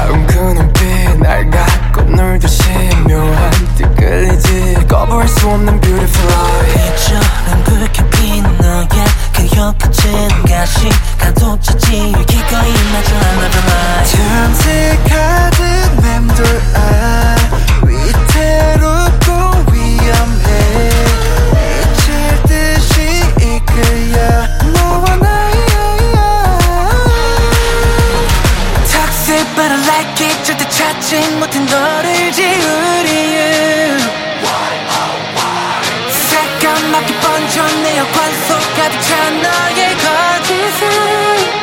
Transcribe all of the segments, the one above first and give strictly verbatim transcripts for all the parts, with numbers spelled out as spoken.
차가운 그 눈빛 날 갖고 놀듯이 묘한 듯 끌리지 거부할 수 없는 beautiful eye 빛처럼 붉게 피는 너의 그 혀끝은 가시가 돋쳤지 기꺼이 맞아 another life 탐색하듯 맴돌아 위태롭고 위험해 미칠 듯이 이끌려 너와 나의 Toxic but I like it 절대 찾지 못한 너를 지우리 you 새까맣게 번져 내 혈관 속 가득 찬 너의 거짓은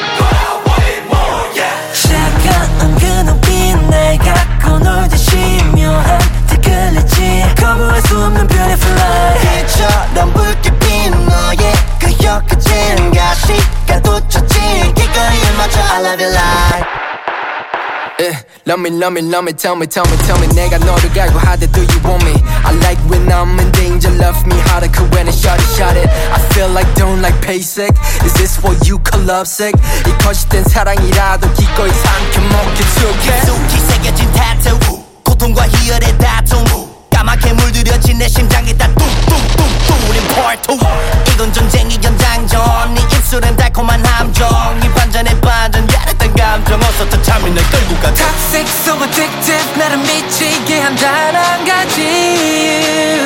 차가운 그 눈빛 날 갖고 놀듯이 묘한 듯 끌리지 거부할 수 없는 beautiful life 빛처럼 붉게 핀 너의 그 혀끝은 가시가 돋쳤지 기꺼이 맞춰 I love you like Yeah, love me, love me, love me, tell me, tell me, tell me 내가 너를 갈고 하대 do you want me I like when I'm in danger, love me harder 그 when I shot it, shot it I feel like don't like basic Is this what you call lovesick 이 거짓된 사랑이라도 기꺼이 삼켜먹게 툭해 깊숙이 새겨진 타투 고통과 희열의 다툼 까맣게 물들여진 내 심장에 다 뚱뚱뚱 뚫린 포르투 이건 전쟁이 연장전 네 입술엔 달콤한 함정 이 반전에 반전 야릇한 감정 어서 더 참이 날 끌고 가 Toxic so addictive 나를 미치게 한 단 한 가지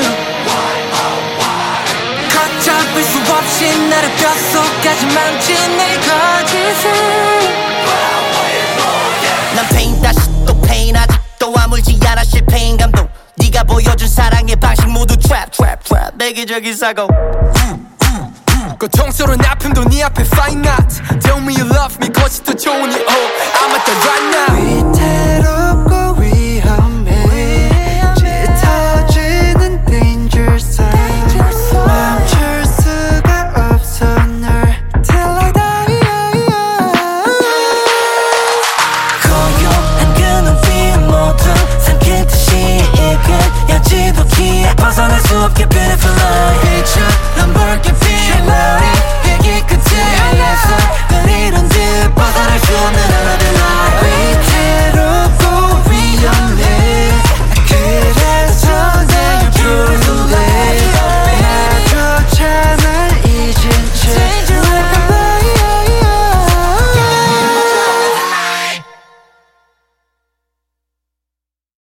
걷잡을 수 없이 나를 뼛속까지 망친 내 거짓은 난 페인 다시 또 페인 아직도 아물지 않아 실패인 감동 네가 보여준 사랑의 방식 모두 trap trap trap 내기적인 사고 고통스러운 아픔도 네 앞에 fine not Tell me you love me 거짓도 좋으니 oh I'm at the right now 위태롭고 위험해 짙어지는 danger zone 멈출 수가 없어 널 till I die 고요한 그 눈빛 모두 삼킬 듯이 이끌려지도 기에 벗어날 수 없게 beautiful